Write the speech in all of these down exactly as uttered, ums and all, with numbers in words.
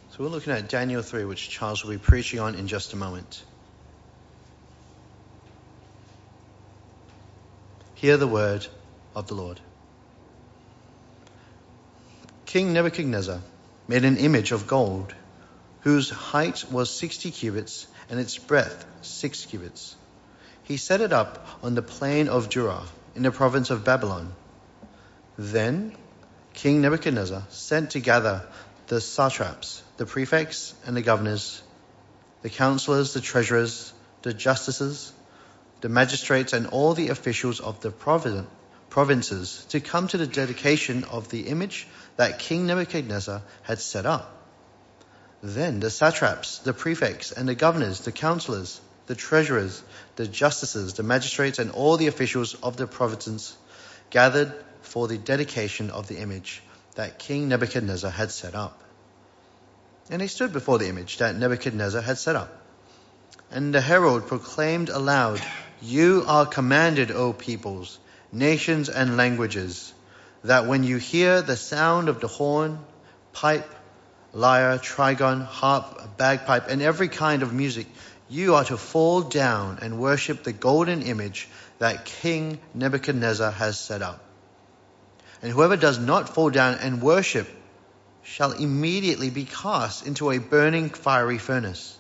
So we're looking at Daniel three, which Charles will be preaching on in just a moment. Hear the word of the Lord. King Nebuchadnezzar made an image of gold, whose height was sixty cubits and its breadth six cubits. He set it up on the plain of Dura in the province of Babylon. Then King Nebuchadnezzar sent together the satraps, the prefects and the governors, the counselors, the treasurers, the justices, the magistrates, and all the officials of the provinces to come to the dedication of the image that King Nebuchadnezzar had set up. Then the satraps, the prefects and the governors, the counselors, the treasurers, the justices, the magistrates, and all the officials of the provinces gathered for the dedication of the image that King Nebuchadnezzar had set up. And they stood before the image that Nebuchadnezzar had set up. And the herald proclaimed aloud, "You are commanded, O peoples, nations and languages, that when you hear the sound of the horn, pipe, lyre, trigon, harp, bagpipe, and every kind of music, you are to fall down and worship the golden image that King Nebuchadnezzar has set up. And whoever does not fall down and worship shall immediately be cast into a burning fiery furnace."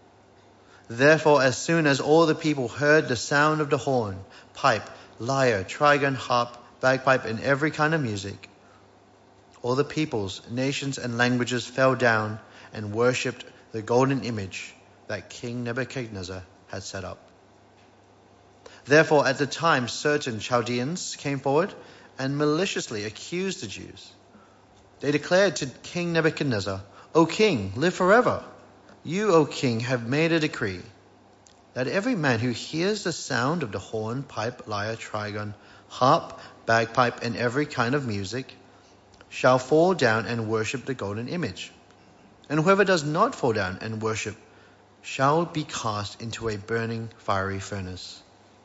Therefore, as soon as all the people heard the sound of the horn, pipe, lyre, trigon, harp, bagpipe, and every kind of music, all the peoples, nations, and languages fell down and worshipped the golden image that King Nebuchadnezzar had set up. Therefore, at the time, certain Chaldeans came forward and maliciously accused the Jews. They declared to King Nebuchadnezzar, "O king, live forever. You, O king, have made a decree that every man who hears the sound of the horn, pipe, lyre, trigon, harp, bagpipe, and every kind of music shall fall down and worship the golden image. And whoever does not fall down and worship shall be cast into a burning fiery furnace.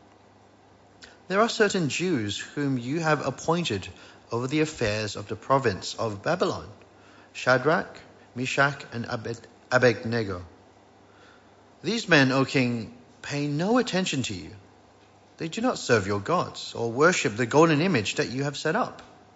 There are certain Jews whom you have appointed over the affairs of the province of Babylon, Shadrach, Meshach, and Abed- Abednego. These men, O king, pay no attention to you. They do not serve your gods or worship the golden image that you have set up."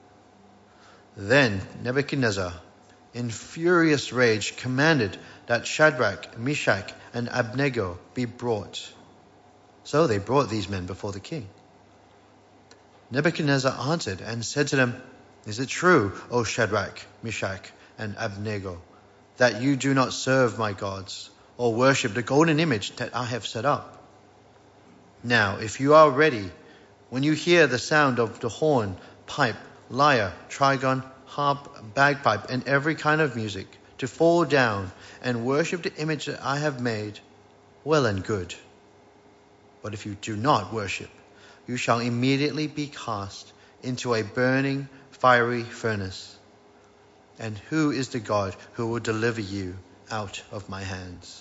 Then Nebuchadnezzar, in furious rage, commanded that Shadrach, Meshach, and Abednego be brought. So they brought these men before the king. Nebuchadnezzar answered and said to them, "Is it true, O Shadrach, Meshach, and Abednego, that you do not serve my gods or worship the golden image that I have set up? Now, if you are ready, when you hear the sound of the horn, pipe, lyre, trigon, harp, bagpipe, and every kind of music, to fall down and worship the image that I have made, well and good. But if you do not worship, you shall immediately be cast into a burning fiery furnace. And who is the God who will deliver you out of my hands?"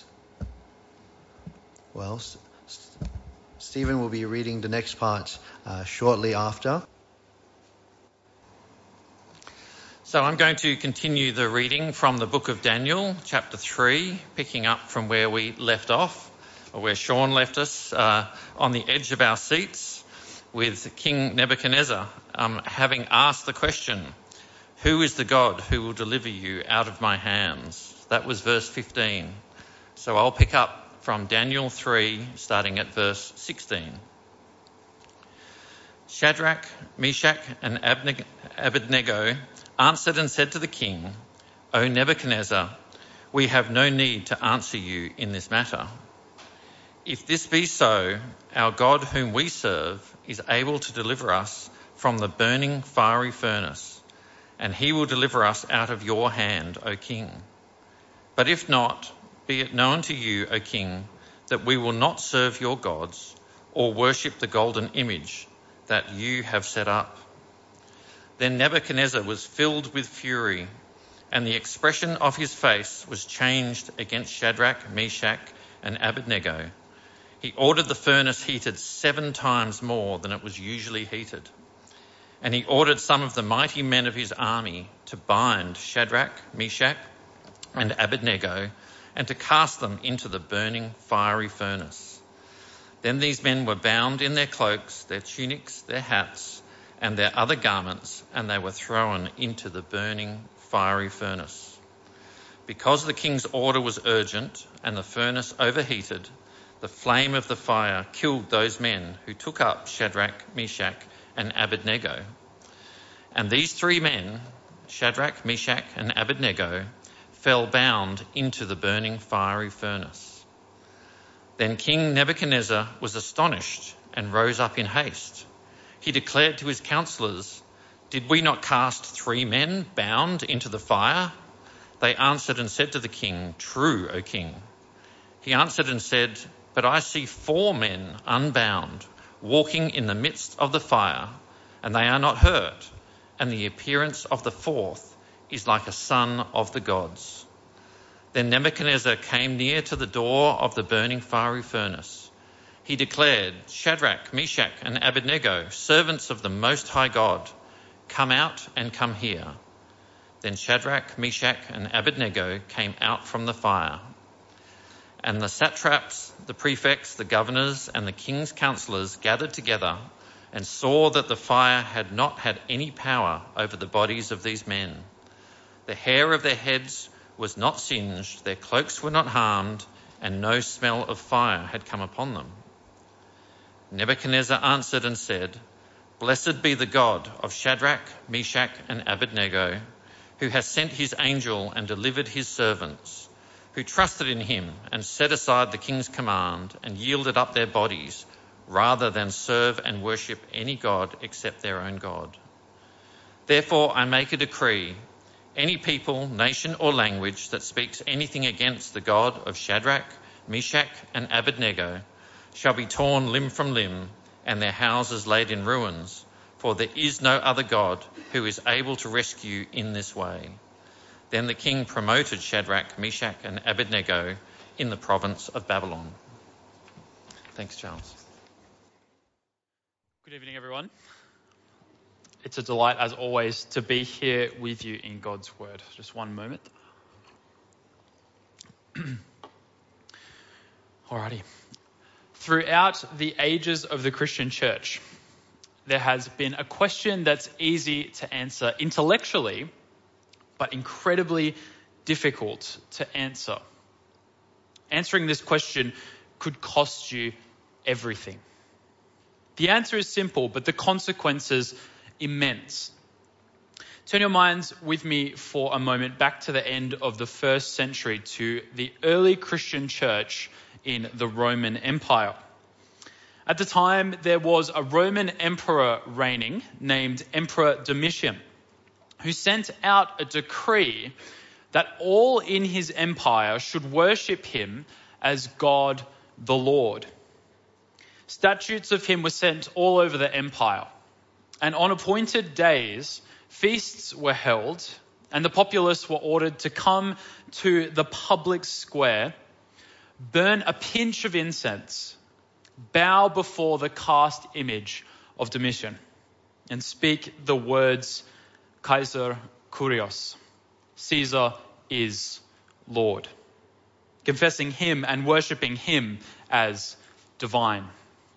Well, Stephen will be reading the next part uh, shortly after. So I'm going to continue the reading from the book of Daniel, chapter three, picking up from where we left off, or where Sean left us, uh, on the edge of our seats, with King Nebuchadnezzar um, having asked the question, "Who is the God who will deliver you out of my hands?" That was verse fifteen. So I'll pick up from Daniel three, starting at verse sixteen. Shadrach, Meshach, and Abednego answered and said to the king, "O Nebuchadnezzar, we have no need to answer you in this matter. If this be so, our God whom we serve is able to deliver us from the burning fiery furnace, and he will deliver us out of your hand, O king. But if not, be it known to you, O king, that we will not serve your gods or worship the golden image that you have set up." Then Nebuchadnezzar was filled with fury, and the expression of his face was changed against Shadrach, Meshach, and Abednego. He ordered the furnace heated seven times more than it was usually heated. And he ordered some of the mighty men of his army to bind Shadrach, Meshach, and Abednego, and to cast them into the burning fiery furnace. Then these men were bound in their cloaks, their tunics, their hats, and their other garments, and they were thrown into the burning fiery furnace. Because the king's order was urgent and the furnace overheated, the flame of the fire killed those men who took up Shadrach, Meshach, and Abednego. And these three men, Shadrach, Meshach, and Abednego, fell bound into the burning fiery furnace. Then King Nebuchadnezzar was astonished and rose up in haste. He declared to his counselors, "Did we not cast three men bound into the fire?" They answered and said to the king, "True, O king." He answered and said, "But I see four men unbound, walking in the midst of the fire, and they are not hurt, and the appearance of the fourth is like a son of the gods." Then Nebuchadnezzar came near to the door of the burning fiery furnace. He declared, "Shadrach, Meshach, and Abednego, servants of the Most High God, come out and come here." Then Shadrach, Meshach, and Abednego came out from the fire. And the satraps, the prefects, the governors, and the king's counselors gathered together and saw that the fire had not had any power over the bodies of these men. The hair of their heads was not singed, their cloaks were not harmed, and no smell of fire had come upon them. Nebuchadnezzar answered and said, "Blessed be the God of Shadrach, Meshach, and Abednego, who has sent his angel and delivered his servants, who trusted in him and set aside the king's command and yielded up their bodies, rather than serve and worship any god except their own God. Therefore I make a decree, any people, nation or language that speaks anything against the God of Shadrach, Meshach and Abednego shall be torn limb from limb and their houses laid in ruins, for there is no other God who is able to rescue in this way." Then the king promoted Shadrach, Meshach and Abednego in the province of Babylon. Thanks, Charles. Good evening, everyone. It's a delight, as always, to be here with you in God's Word. Just one moment. Alrighty. Throughout the ages of the Christian church, there has been a question that's easy to answer intellectually, but incredibly difficult to answer. Answering this question could cost you everything. The answer is simple, but the consequences immense. Turn your minds with me for a moment back to the end of the first century to the early Christian church in the Roman Empire. At the time, there was a Roman emperor reigning named Emperor Domitian, who sent out a decree that all in his empire should worship him as God the Lord. Statues of him were sent all over the empire, and on appointed days, feasts were held, and the populace were ordered to come to the public square, burn a pinch of incense, bow before the cast image of Domitian, and speak the words, "Kaiser Kurios," Caesar is Lord, confessing him and worshipping him as divine.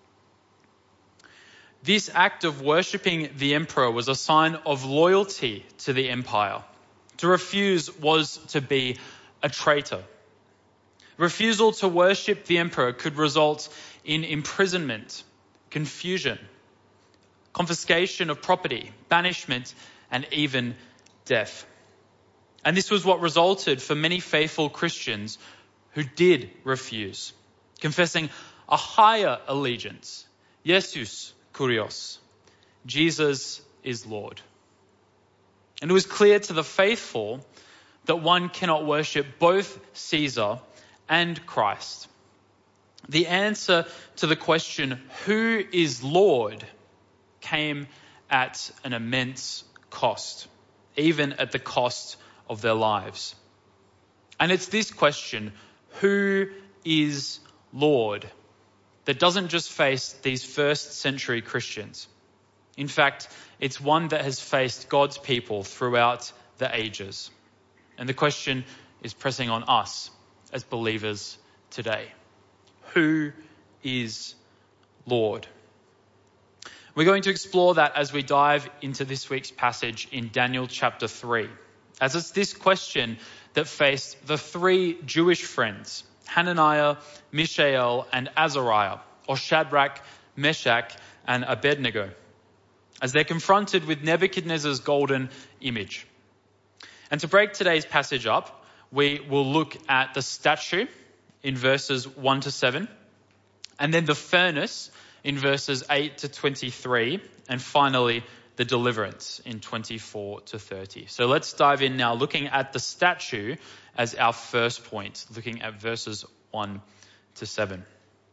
This act of worshipping the emperor was a sign of loyalty to the empire. To refuse was to be a traitor. Refusal to worship the emperor could result in imprisonment, confusion, confiscation of property, banishment, and even death. And this was what resulted for many faithful Christians who did refuse, confessing a higher allegiance, Jesus Kurios, Jesus is Lord. And it was clear to the faithful that one cannot worship both Caesar and Christ. The answer to the question, who is Lord, came at an immense cost, even at the cost of their lives. And it's this question, who is Lord, that doesn't just face these first century Christians. In fact, it's one that has faced God's people throughout the ages. And the question, is pressing on us as believers today. Who is Lord? We're going to explore that as we dive into this week's passage in Daniel chapter three, as it's this question that faced the three Jewish friends, Hananiah, Mishael, and Azariah, or Shadrach, Meshach, and Abednego, as they're confronted with Nebuchadnezzar's golden image. And to break today's passage up, we will look at the statue in verses one to seven, and then the furnace in verses eight to twenty-three, and finally the deliverance in twenty-four to thirty. So let's dive in now, looking at the statue as our first point, looking at verses one to seven.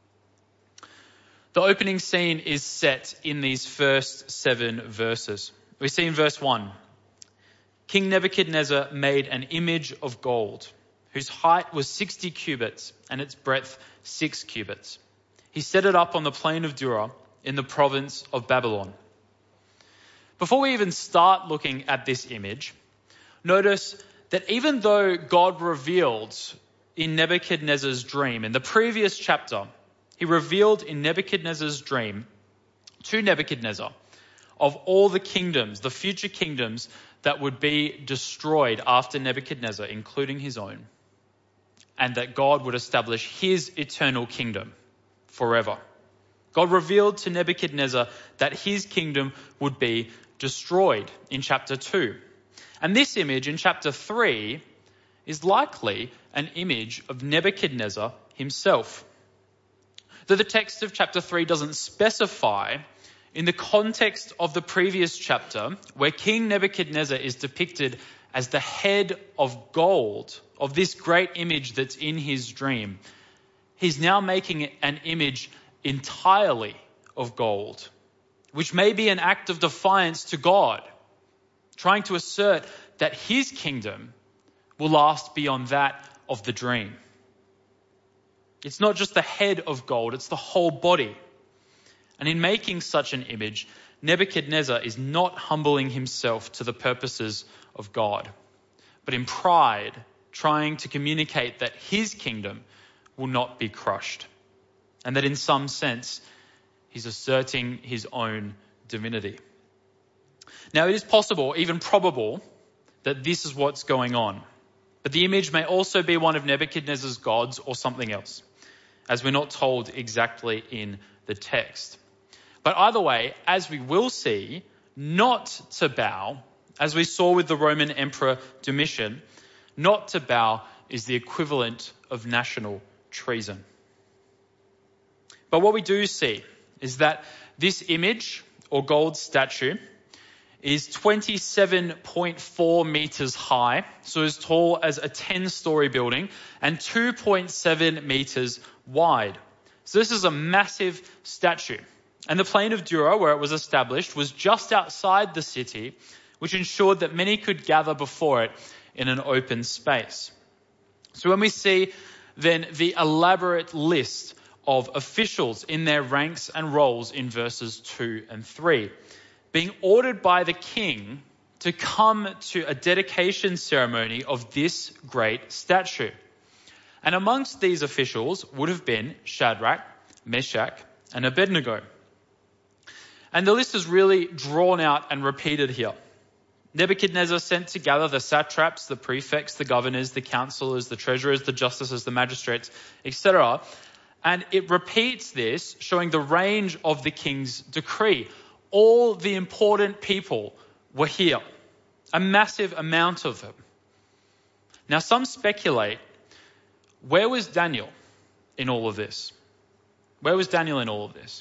The opening scene is set in these first seven verses. We see in verse one, King Nebuchadnezzar made an image of gold, whose height was sixty cubits and its breadth six cubits. He set it up on the plain of Dura in the province of Babylon. Before we even start looking at this image, notice that even though God revealed in Nebuchadnezzar's dream, in the previous chapter, he revealed in Nebuchadnezzar's dream to Nebuchadnezzar of all the kingdoms, the future kingdoms that would be destroyed after Nebuchadnezzar, including his own, and that God would establish his eternal kingdom forever. God revealed to Nebuchadnezzar that his kingdom would be destroyed in chapter two. And this image in chapter three is likely an image of Nebuchadnezzar himself. Though the text of chapter three doesn't specify, in the context of the previous chapter, where King Nebuchadnezzar is depicted as the head of gold of this great image that's in his dream, he's now making an image entirely of gold, which may be an act of defiance to God, trying to assert that his kingdom will last beyond that of the dream. It's not just the head of gold, it's the whole body. And in making such an image, Nebuchadnezzar is not humbling himself to the purposes of God, but in pride, trying to communicate that his kingdom will not be crushed, and that in some sense, he's asserting his own divinity. Now, it is possible, even probable, that this is what's going on. But the image may also be one of Nebuchadnezzar's gods or something else, as we're not told exactly in the text. But either way, as we will see, not to bow, as we saw with the Roman Emperor Domitian, not to bow is the equivalent of national treason. But what we do see is that this image or gold statue is twenty-seven point four meters high, so as tall as a ten-story building, and two point seven meters wide. So this is a massive statue. And the plain of Dura, where it was established, was just outside the city, which ensured that many could gather before it in an open space. So when we see then the elaborate list of officials in their ranks and roles in verses two and three, being ordered by the king to come to a dedication ceremony of this great statue. And amongst these officials would have been Shadrach, Meshach, and Abednego. And the list is really drawn out and repeated here. Nebuchadnezzar sent together the satraps, the prefects, the governors, the counselors, the treasurers, the justices, the magistrates, et cetera. And it repeats this, showing the range of the king's decree. All the important people were here, a massive amount of them. Now, some speculate, where was Daniel in all of this? Where was Daniel in all of this?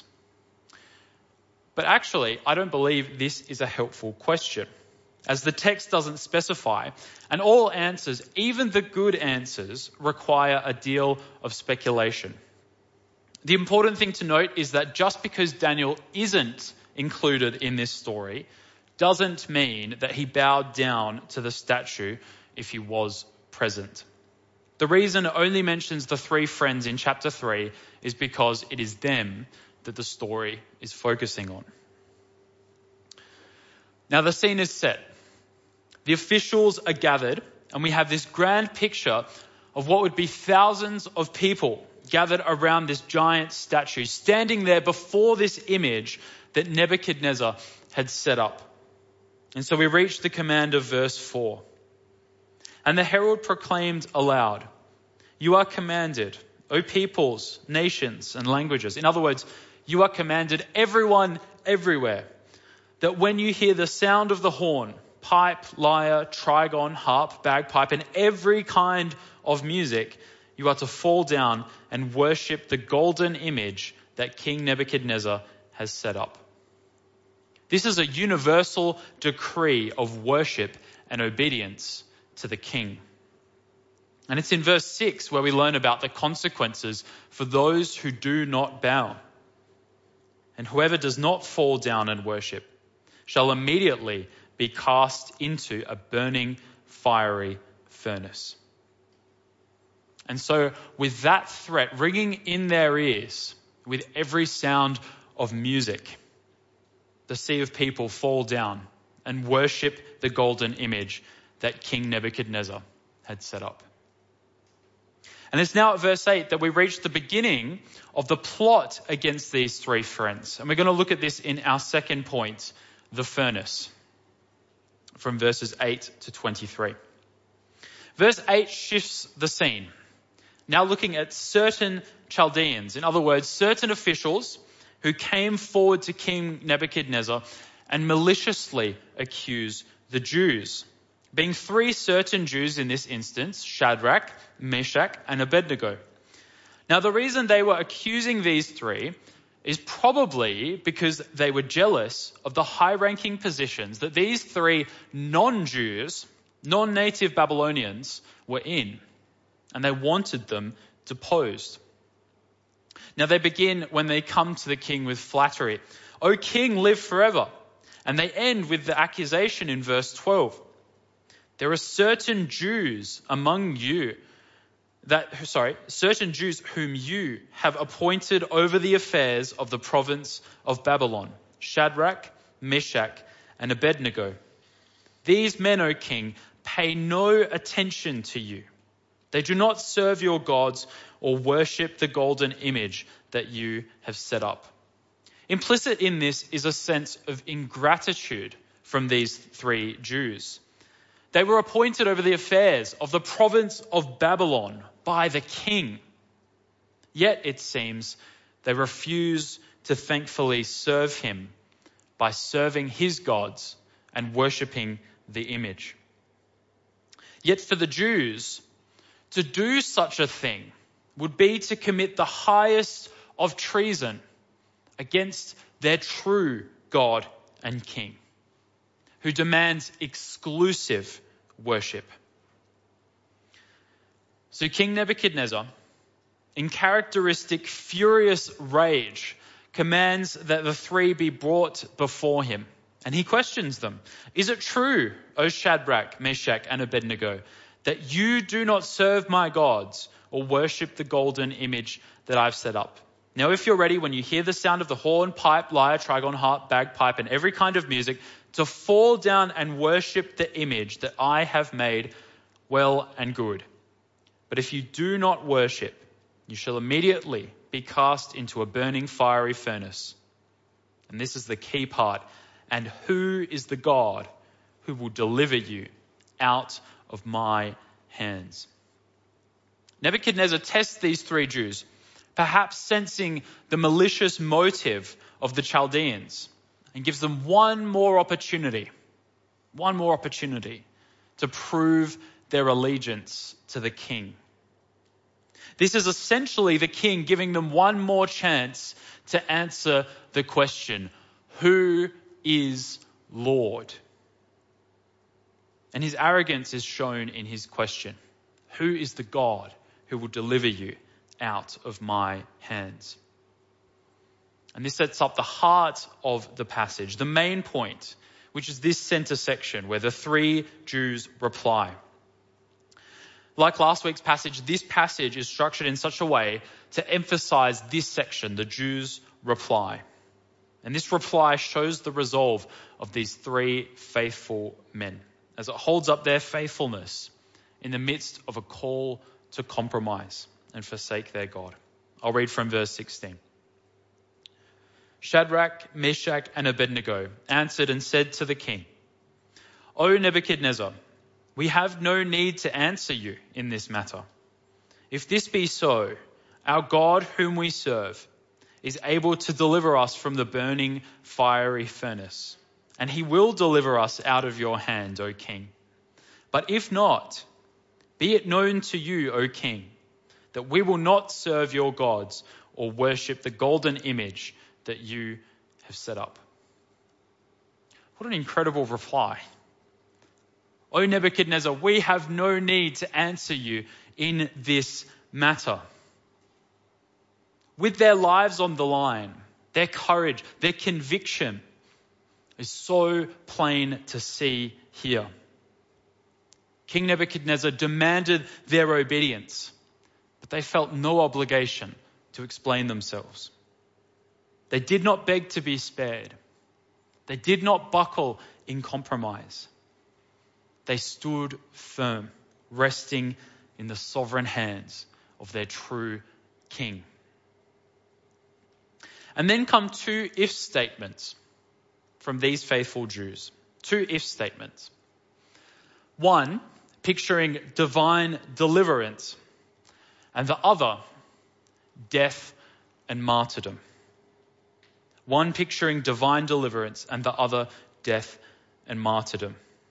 But actually, I don't believe this is a helpful question, as the text doesn't specify, and all answers, even the good answers, require a deal of speculation. The important thing to note is that just because Daniel isn't included in this story doesn't mean that he bowed down to the statue if he was present. The reason it only mentions the three friends in chapter three is because it is them that the story is focusing on. Now the scene is set. The officials are gathered And we have this grand picture of what would be thousands of people gathered around this giant statue, standing there before this image that Nebuchadnezzar had set up. And so we reach the command of verse four. And the herald proclaimed aloud, "You are commanded, O peoples, nations, and languages." In other words, you are commanded, everyone, everywhere, that when you hear the sound of the horn, pipe, lyre, trigon, harp, bagpipe, and every kind of music, you are to fall down and worship the golden image that King Nebuchadnezzar has set up. This is a universal decree of worship and obedience to the king. And it's in verse six where we learn about the consequences for those who do not bow. And whoever does not fall down and worship shall immediately be cast into a burning, fiery furnace. And so with that threat ringing in their ears, with every sound of music, the sea of people fall down and worship the golden image that King Nebuchadnezzar had set up. And it's now at verse eight that we reach the beginning of the plot against these three friends. And we're going to look at this in our second point, the furnace, from verses eight to twenty-three. Verse eight shifts the scene, now looking at certain Chaldeans, in other words, certain officials who came forward to King Nebuchadnezzar and maliciously accuse the Jews, being three certain Jews in this instance, Shadrach, Meshach, and Abednego. Now, the reason they were accusing these three is probably because they were jealous of the high-ranking positions that these three non-Jews, non-native Babylonians were in, and they wanted them deposed. Now they begin when they come to the king with flattery. "O king, live forever." And they end with the accusation in verse twelve. "There are certain Jews among you that, sorry, certain Jews whom you have appointed over the affairs of the province of Babylon, Shadrach, Meshach, and Abednego. These men, O king, pay no attention to you. They do not serve your gods or worship the golden image that you have set up." Implicit in this is a sense of ingratitude from these three Jews. They were appointed over the affairs of the province of Babylon by the king. Yet, it seems, they refuse to thankfully serve him by serving his gods and worshipping the image. Yet for the Jews, to do such a thing would be to commit the highest of treason against their true God and King, who demands exclusive worship. So King Nebuchadnezzar, in characteristic furious rage, commands that the three be brought before him. And he questions them. "Is it true, O Shadrach, Meshach, and Abednego, that you do not serve my gods or worship the golden image that I've set up? Now, if you're ready, when you hear the sound of the horn, pipe, lyre, trigon, harp, bagpipe, and every kind of music, to fall down and worship the image that I have made, well and good. But if you do not worship, you shall immediately be cast into a burning fiery furnace." And this is the key part. "And who is the God who will deliver you out of my hands?" Nebuchadnezzar tests these three Jews, perhaps sensing the malicious motive of the Chaldeans, and gives them one more opportunity, one more opportunity to prove their allegiance to the king. This is essentially the king giving them one more chance to answer the question, who is Lord? And his arrogance is shown in his question. Who is the God who will deliver you out of my hands? And this sets up the heart of the passage, the main point, which is this center section where the three Jews reply. Like last week's passage, this passage is structured in such a way to emphasize this section, the Jews' reply. And this reply shows the resolve of these three faithful men as it holds up their faithfulness in the midst of a call to compromise and forsake their God. I'll read from verse sixteen. Shadrach, Meshach, and Abednego answered and said to the king, O Nebuchadnezzar, we have no need to answer you in this matter. If this be so, our God whom we serve is able to deliver us from the burning fiery furnace, and he will deliver us out of your hand, O king. But if not, be it known to you, O king, that we will not serve your gods or worship the golden image that you have set up. What an incredible reply. O Nebuchadnezzar, we have no need to answer you in this matter. With their lives on the line, their courage, their conviction is so plain to see here. King Nebuchadnezzar demanded their obedience, but they felt no obligation to explain themselves. They did not beg to be spared. They did not buckle in compromise. They stood firm, resting in the sovereign hands of their true king. And then come two if statements from these faithful Jews. Two if statements. One, picturing divine deliverance, and the other, death and martyrdom. One picturing divine deliverance and the other death and martyrdom.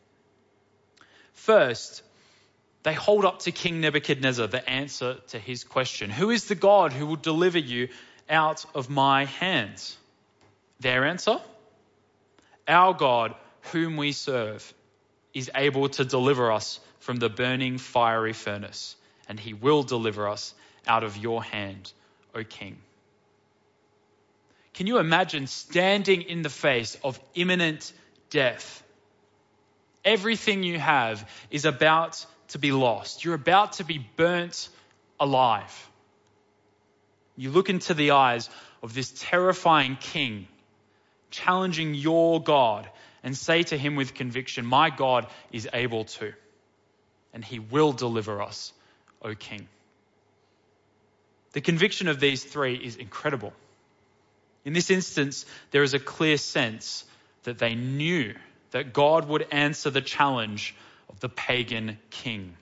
First, they hold up to King Nebuchadnezzar the answer to his question. Who is the God who will deliver you out of my hands? Their answer? Our God, whom we serve, is able to deliver us from the burning fiery furnace, and he will deliver us out of your hand, O king. Can you imagine standing in the face of imminent death? Everything you have is about to be lost. You're about to be burnt alive. You look into the eyes of this terrifying king, challenging your God, and say to him with conviction, my God is able to, and he will deliver us, O king. The conviction of these three is incredible. In this instance, there is a clear sense that they knew that God would answer the challenge of the pagan king.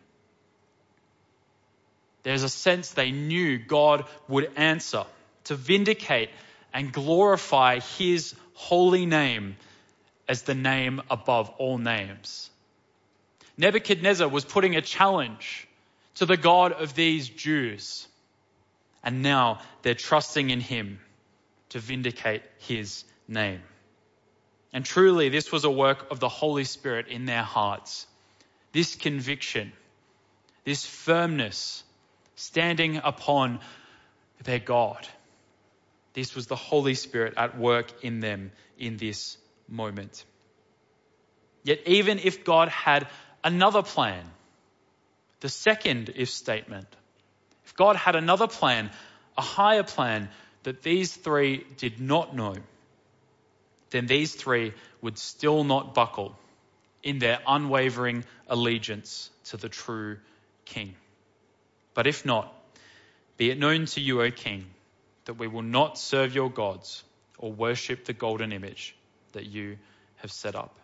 There's a sense they knew God would answer to vindicate and glorify his holy name as the name above all names. Nebuchadnezzar was putting a challenge to the God of these Jews, and now they're trusting in him to vindicate his name. And truly, this was a work of the Holy Spirit in their hearts. This conviction, this firmness, standing upon their God. This was the Holy Spirit at work in them in this moment. Yet even if God had another plan, the second if statement, if God had another plan, a higher plan that these three did not know, then these three would still not buckle in their unwavering allegiance to the true King. But if not, be it known to you, O King, that we will not serve your gods or worship the golden image that you have set up.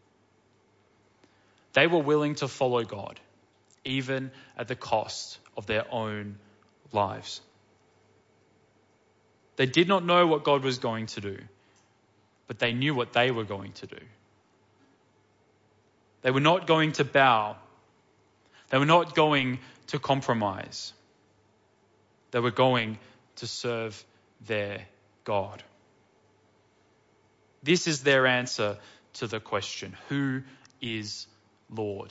They were willing to follow God, even at the cost of their own lives. They did not know what God was going to do, but they knew what they were going to do. They were not going to bow. They were not going to compromise. They were going to serve their God. This is their answer to the question, who is Lord?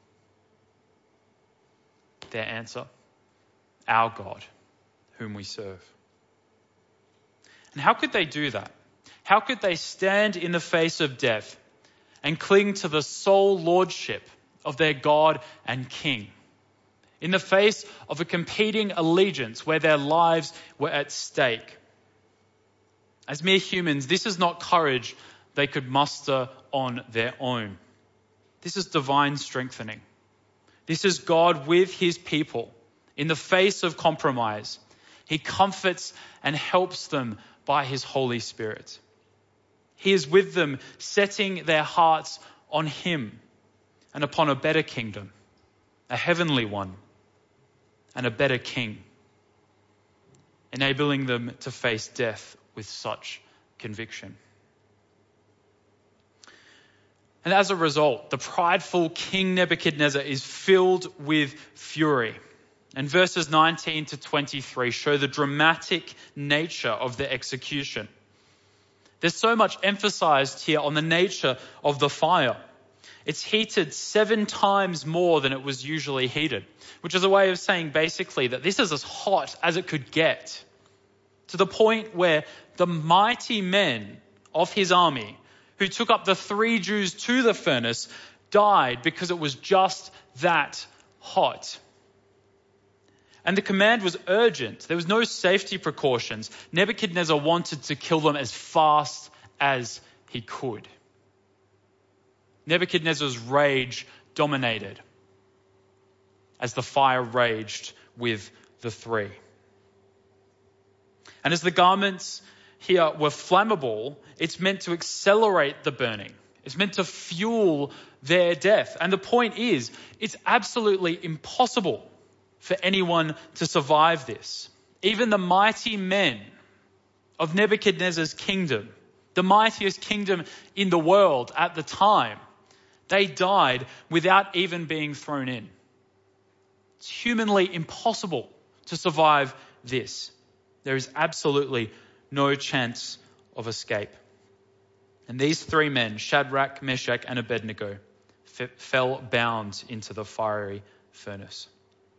Their answer, our God, whom we serve. And how could they do that? How could they stand in the face of death and cling to the sole lordship of their God and King, in the face of a competing allegiance where their lives were at stake? As mere humans, this is not courage they could muster on their own. This is divine strengthening. This is God with his people in the face of compromise. He comforts and helps them by his Holy Spirit. He is with them, setting their hearts on him and upon a better kingdom, a heavenly one, and a better king, enabling them to face death with such conviction. And as a result, the prideful King Nebuchadnezzar is filled with fury. And verses nineteen to twenty-three show the dramatic nature of the execution. There's so much emphasized here on the nature of the fire. It's heated seven times more than it was usually heated, which is a way of saying basically that this is as hot as it could get, to the point where the mighty men of his army who took up the three Jews to the furnace died because it was just that hot. And the command was urgent. There was no safety precautions. Nebuchadnezzar wanted to kill them as fast as he could. Nebuchadnezzar's rage dominated as the fire raged with the three. And as the garments here were flammable, it's meant to accelerate the burning. It's meant to fuel their death. And the point is, it's absolutely impossible for anyone to survive this. Even the mighty men of Nebuchadnezzar's kingdom, the mightiest kingdom in the world at the time, they died without even being thrown in. It's humanly impossible to survive this. There is absolutely no chance of escape. And these three men, Shadrach, Meshach, and Abednego, f- fell bound into the fiery furnace.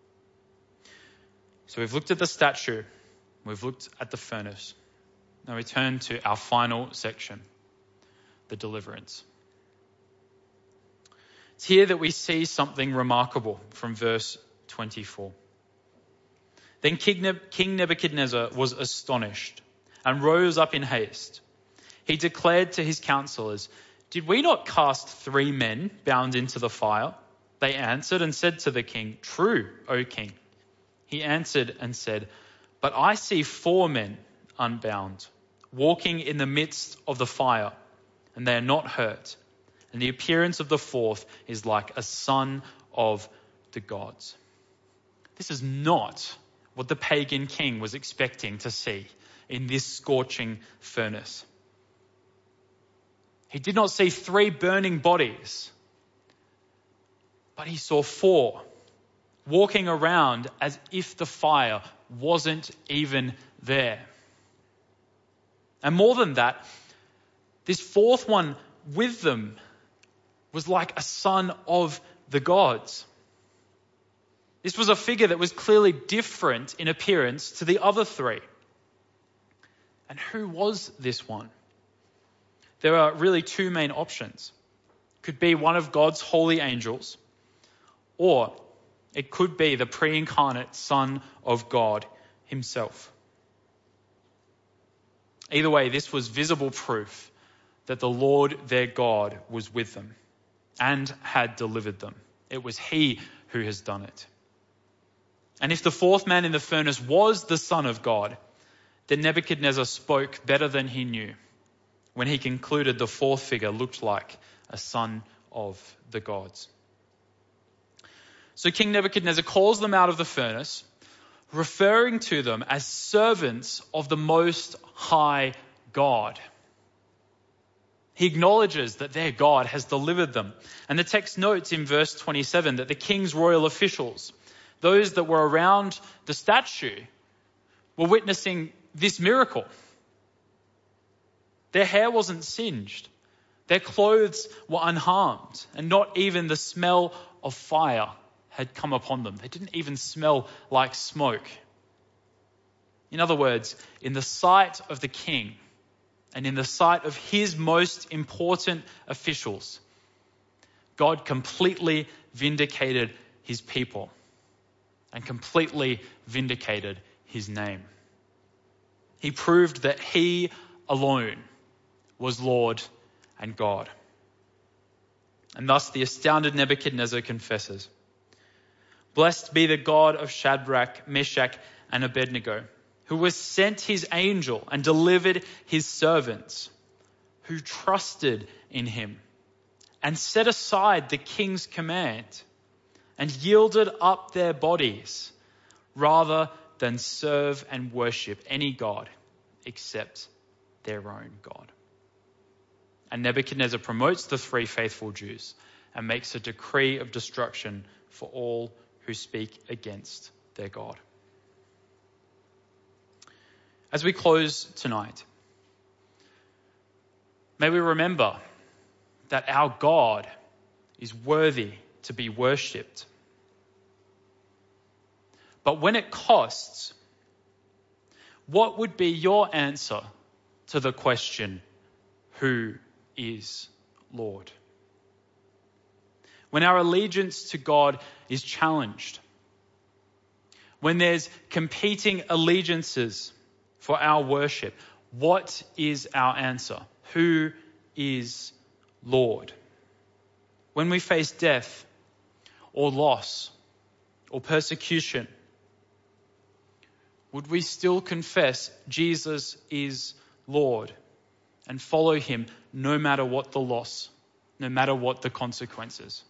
So we've looked at the statue, we've looked at the furnace. Now we turn to our final section, the deliverance. It's here that we see something remarkable from verse twenty-four. Then King Nebuchadnezzar was astonished and rose up in haste. He declared to his counselors, "Did we not cast three men bound into the fire?" They answered and said to the king, "True, O king." He answered and said, "But I see four men unbound, walking in the midst of the fire, and they are not hurt. And the appearance of the fourth is like a son of the gods." This is not what the pagan king was expecting to see in this scorching furnace. He did not see three burning bodies, but he saw four walking around as if the fire wasn't even there. And more than that, this fourth one with them was like a son of the gods. This was a figure that was clearly different in appearance to the other three. And who was this one? There are really two main options. It could be one of God's holy angels, or it could be the pre-incarnate Son of God himself. Either way, this was visible proof that the Lord their God was with them and had delivered them. It was he who has done it. And if the fourth man in the furnace was the Son of God, then Nebuchadnezzar spoke better than he knew when he concluded the fourth figure looked like a son of the gods. So King Nebuchadnezzar calls them out of the furnace, referring to them as servants of the Most High God. He acknowledges that their God has delivered them. And the text notes in verse twenty-seven that the king's royal officials, those that were around the statue, were witnessing this miracle. Their hair wasn't singed. Their clothes were unharmed, and not even the smell of fire had come upon them. They didn't even smell like smoke. In other words, in the sight of the king and in the sight of his most important officials, God completely vindicated his people and completely vindicated his name. He proved that he alone was Lord and God. And thus the astounded Nebuchadnezzar confesses, Blessed be the God of Shadrach, Meshach, and Abednego, who has sent his angel and delivered his servants, who trusted in him and set aside the king's command and yielded up their bodies rather than serve and worship any god except their own God. And Nebuchadnezzar promotes the three faithful Jews and makes a decree of destruction for all who speak against their God. As we close tonight, may we remember that our God is worthy to be worshipped. But when it costs, what would be your answer to the question, who is Lord? When our allegiance to God is challenged, when there's competing allegiances for our worship, what is our answer? Who is Lord? When we face death or loss or persecution, would we still confess Jesus is Lord and follow him no matter what the loss, no matter what the consequences?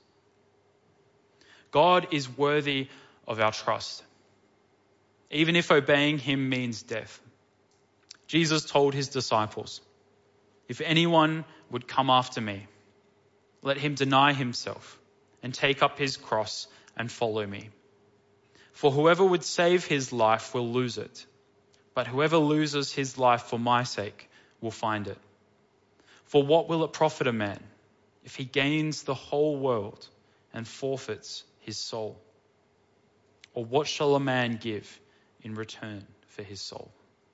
God is worthy of our trust, even if obeying him means death. Jesus told his disciples, "If anyone would come after me, let him deny himself and take up his cross and follow me. For whoever would save his life will lose it, but whoever loses his life for my sake will find it. For what will it profit a man if he gains the whole world and forfeits his soul? Or what shall a man give in return for his soul?"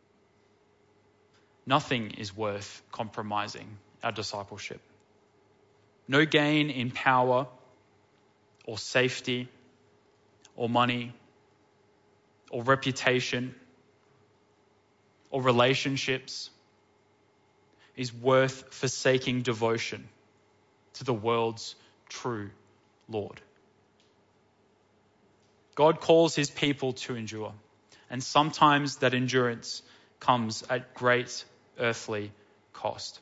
Nothing is worth compromising our discipleship. No gain in power or safety or money or reputation or relationships is worth forsaking devotion to the world's true Lord. God calls his people to endure, and sometimes that endurance comes at great earthly cost.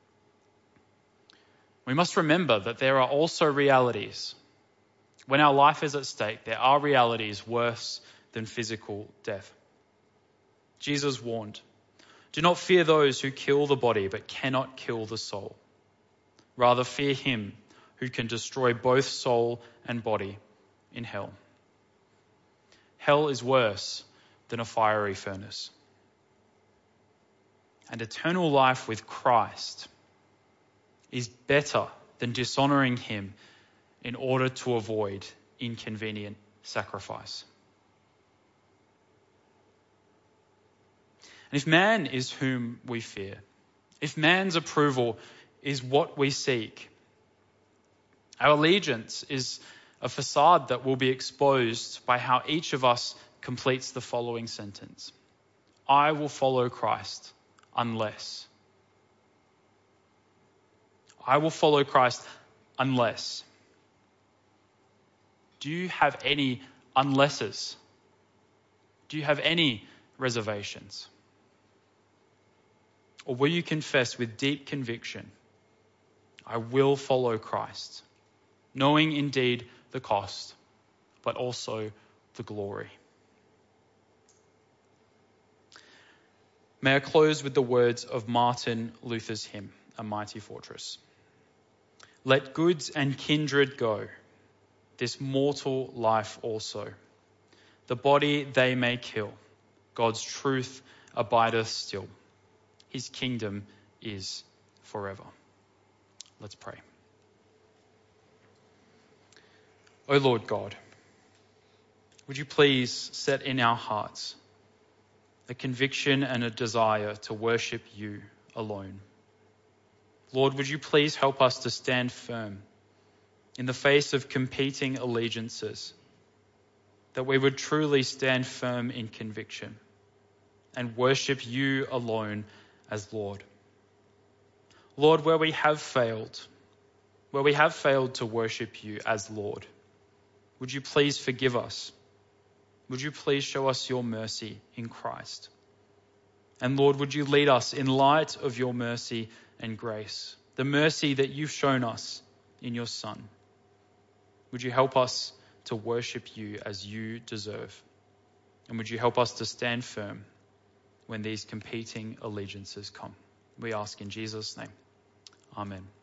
We must remember that there are also realities. When our life is at stake, there are realities worse than physical death. Jesus warned, "Do not fear those who kill the body but cannot kill the soul. Rather fear him who can destroy both soul and body in hell." Hell is worse than a fiery furnace. And eternal life with Christ is better than dishonoring him in order to avoid inconvenient sacrifice. And if man is whom we fear, if man's approval is what we seek, our allegiance is a facade that will be exposed by how each of us completes the following sentence: I will follow Christ unless. I will follow Christ unless. Do you have any unlesses? Do you have any reservations? Or will you confess with deep conviction, I will follow Christ, knowing indeed the cost, but also the glory? May I close with the words of Martin Luther's hymn, A Mighty Fortress. Let goods and kindred go, this mortal life also. The body they may kill, God's truth abideth still. His kingdom is forever. Let's pray. O Lord God, would you please set in our hearts a conviction and a desire to worship you alone. Lord, would you please help us to stand firm in the face of competing allegiances, that we would truly stand firm in conviction and worship you alone as Lord. Lord, where we have failed, where we have failed to worship you as Lord, Would you please forgive us? Would you please show us your mercy in Christ? And Lord, would you lead us in light of your mercy and grace, the mercy that you've shown us in your Son? Would you help us to worship you as you deserve? And would you help us to stand firm when these competing allegiances come? We ask in Jesus' name. Amen.